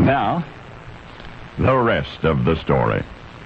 Now, the rest of the story.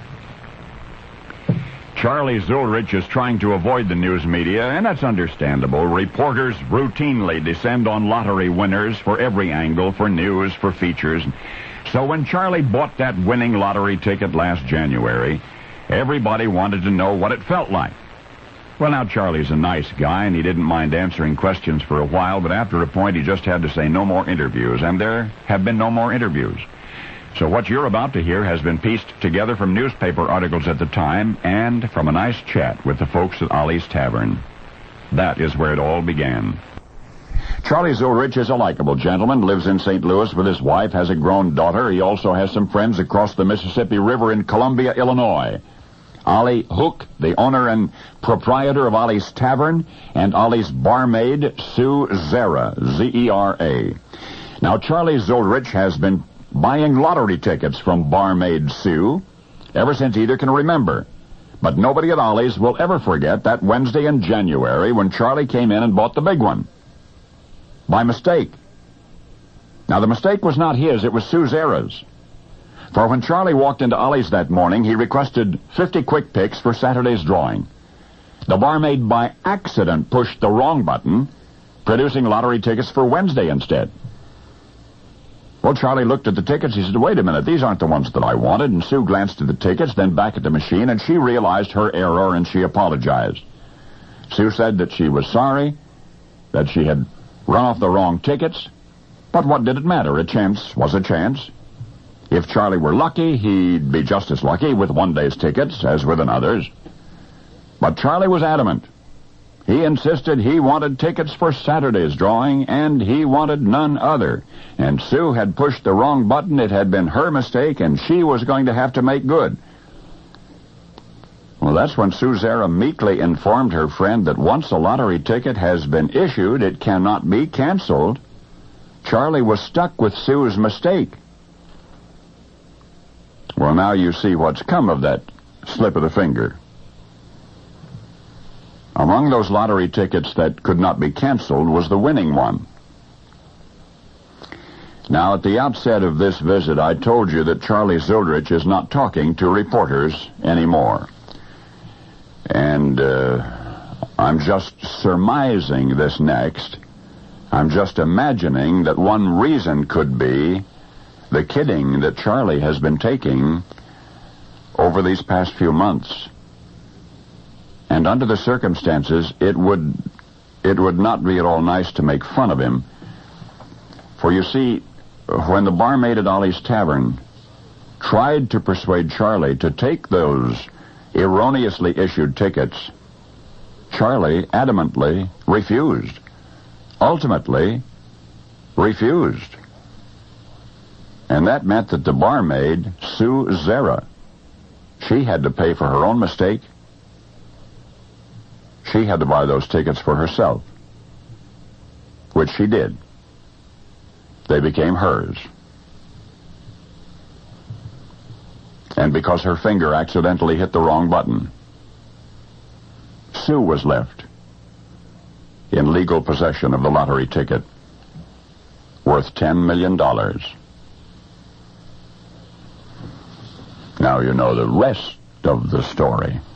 Charlie Zullrich is trying to avoid the news media, and that's understandable. Reporters routinely descend on lottery winners for every angle, for news, for features. So when Charlie bought that winning lottery ticket last January, everybody wanted to know what it felt like. Well, now, Charlie's a nice guy, and he didn't mind answering questions for a while, but after a point, he just had to say no more interviews, and there have been no more interviews. So what you're about to hear has been pieced together from newspaper articles at the time and from a nice chat with the folks at Ollie's Tavern. That is where it all began. Charlie Zullrich is a likable gentleman, lives in St. Louis with his wife, has a grown daughter. He also has some friends across the Mississippi River in Columbia, Illinois. Ollie Hook, the owner and proprietor of Ollie's Tavern, and Ollie's barmaid, Sue Zera, Z-E-R-A. Now, Charlie Zullrich has been buying lottery tickets from barmaid Sue ever since either can remember. But nobody at Ollie's will ever forget that Wednesday in January when Charlie came in and bought the big one. By mistake. Now, the mistake was not his, it was Sue Zera's. For when Charlie walked into Ollie's that morning, he requested 50 quick picks for Saturday's drawing. The barmaid by accident pushed the wrong button, producing lottery tickets for Wednesday instead. Well, Charlie looked at the tickets. He said, wait a minute, these aren't the ones that I wanted. And Sue glanced at the tickets, then back at the machine, and she realized her error, and she apologized. Sue said that she was sorry, that she had run off the wrong tickets. But what did it matter? A chance was a chance. If Charlie were lucky, he'd be just as lucky with one day's tickets as with another's. But Charlie was adamant. He insisted he wanted tickets for Saturday's drawing, and he wanted none other. And Sue had pushed the wrong button. It had been her mistake, and she was going to have to make good. Well, that's when Sue Zera meekly informed her friend that once a lottery ticket has been issued, it cannot be canceled. Charlie was stuck with Sue's mistake. Well, now you see what's come of that slip of the finger. Among those lottery tickets that could not be canceled was the winning one. Now, at the outset of this visit, I told you that Charlie Zullrich is not talking to reporters anymore. And I'm just surmising this next. I'm just imagining that one reason could be the kidding that Charlie has been taking over these past few months. And under the circumstances, it would not be at all nice to make fun of him. For you see, when the barmaid at Ollie's Tavern tried to persuade Charlie to take those erroneously issued tickets, Charlie adamantly refused. Ultimately, refused. And that meant that the barmaid, Sue Zera, she had to pay for her own mistake. She had to buy those tickets for herself, which she did. They became hers. And because her finger accidentally hit the wrong button, Sue was left in legal possession of the lottery ticket worth $10 million. Now you know the rest of the story.